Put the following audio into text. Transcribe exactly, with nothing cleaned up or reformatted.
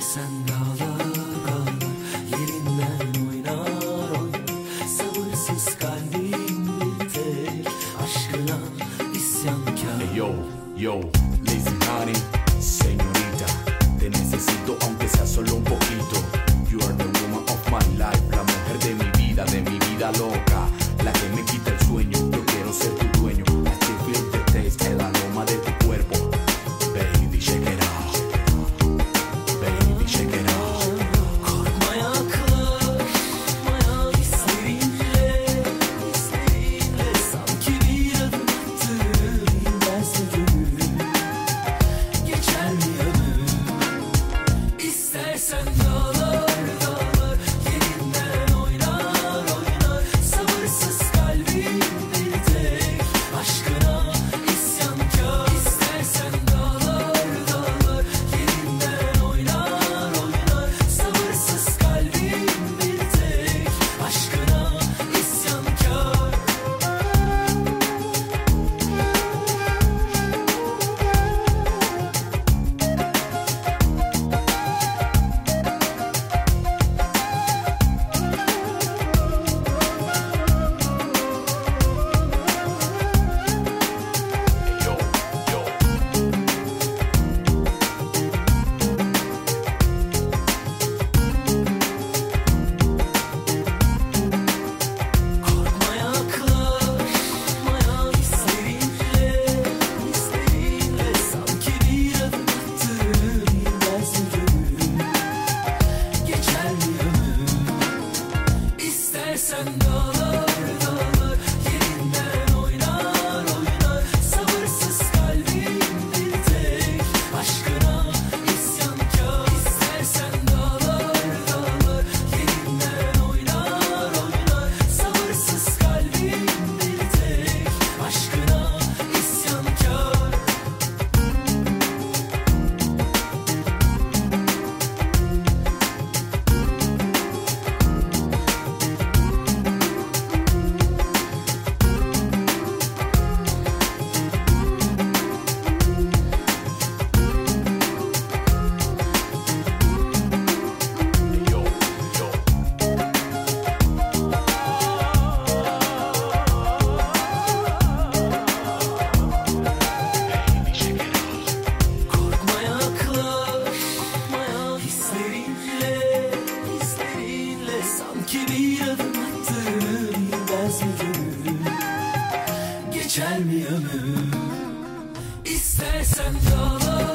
İstersen dağlar dağlar yerinden oynar oynar. Sabırsız kalbim bir tek aşkına isyankar. Hey yo, yo, lazy honey, señorita, te necesito aunque sea solo un poquito. You are the woman of my life, la mujer de mi vida, de mi vida loca, la que me quita el sueño. Yo quiero ser tu dueño, I still feel the taste, el aroma de tu cuerpo. Baby, shake it off, baby, shake it off. Korkma yaklaşma ya, hislerinle, hislerinle sanki bir adım attın. Bilmez gönül, geçer mi ömür? İstersen dağlar dağlar yerinden oynar oynar. Sabırsız kalbim bir tek aşkına isyankar. İstersen dağlar dağlar yerinden oynar oynar. Sabırsız kalbim bir tek aşkına isyankar. Hey yo, yo. Korkma yaklaşma ya, hislerinle, hislerinle sanki bir adım attın. Bilmez gönül, geçer mi ömür? İstersen dağlar dağlar yerinden oynar oynar. Sabırsız kalbim bir tek aşkına isyankar. İstersen dağlar dağlar yerinden oynar oynar. Sabırsız kalbim bir tek aşkına isyankar. Hey yo, yo. Baby, shake it off. Korkma yaklaşma ya, hislerinle, hislerinle sanki bir adım attın. Bilmez mi gönül, geçer mi ömür? İstersen dağlar